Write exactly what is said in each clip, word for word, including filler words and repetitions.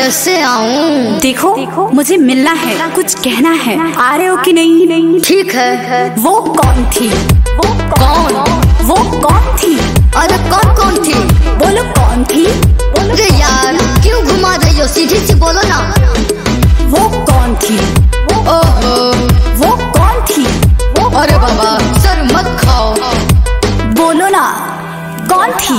कैसे आऊं? देखो, देखो मुझे मिलना है, कुछ कहना है, आ रहे हो कि नहीं? नहीं ठीक है। वो कौन थी? वो कौन? वो कौन थी? अरे कौन कौन थी? बोलो कौन थी? अरे यार क्यों घुमा रही हो, सीधी सी बोलो ना। वो कौन थी? ओहो वो कौन थी? अरे बाबा सर मत खाओ। बोलो ना कौन थी?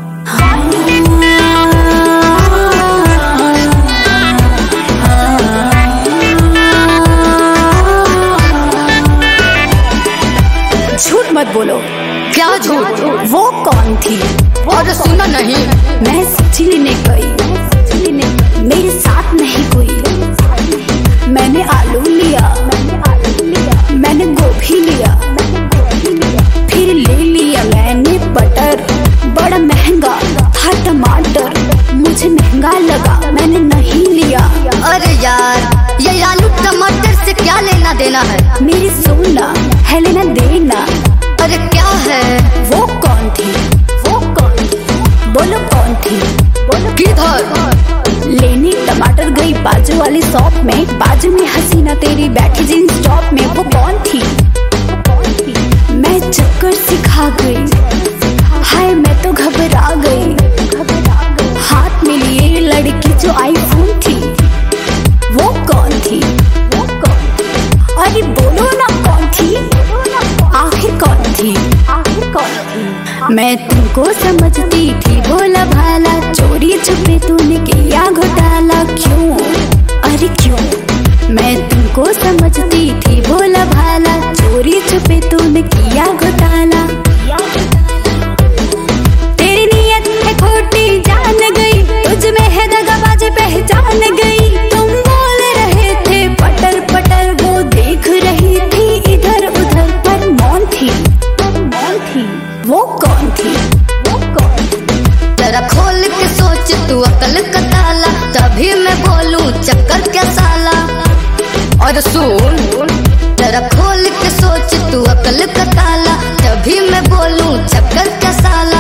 झूठ मत बोलो। क्या झूठ? वो कौन थी? और सुना नहीं, मैं सब्जी लेने गई, मेरे साथ नहीं कोई। मैंने आलू लिया, मैंने गोभी लिया, फिर ले लिया मैंने बटर। बड़ा महंगा था टमाटर, मुझे महंगा लगा, मैंने नहीं लिया। अरे यार ये आलू टमाटर से क्या लेना देना है? मेरी सोना है लेना देना। अरे क्या है? वो कौन थी? वो कौन थी? बोलो कौन थी? बोलो किधर? लेने टमाटर गई बाजू वाली शॉप में, बाजू में हसीना तेरी बैठी जींस टॉप में। वो कौन थी? मैं चक्कर से खा गई, हाय मैं तो घबरा गई। हाथ में लिए लड़की जो आईफोन थी, वो कौन थी? वो कौन? अरे बोलो ना कौन थी? आखिर कौन थी? आखिर कौन थी? मैं तुमको समझती थी भोला भाला, चोरी छुपे तूने किया घोटाला। क्यों? अरे क्यों? मैं तुमको समझती थी भोला भाला, चोरी छुपे तूने किया घोटाला। तेरी नीयत है खोटी जान गई, तुझ में है दगाबाजी पहचान गई। तुम बोल रहे थे पटर पटर, वो देख रही थी इधर उधर, पर मौन थी। मौन थी। वो कौन थी? वो कौन थी? जरा खोल के सोच तू अकल का ताला, तभी मैं बोलूं चक्कर क्या साला। और सुन जरा खोल के सोच तू अकल का ताला, तभी मैं बोलूं चक्कर क्या साला।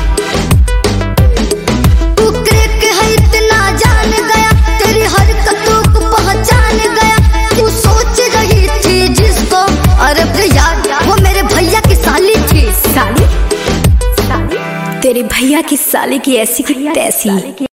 तू क्रिक है इतना जान गया, तेरी हरकतों को पहचान गया। तू सोच रही थी जिसको, अरे यार वो मेरे भैया की साली थी। साली? तेरे भैया की साली की ऐसी की तैसी।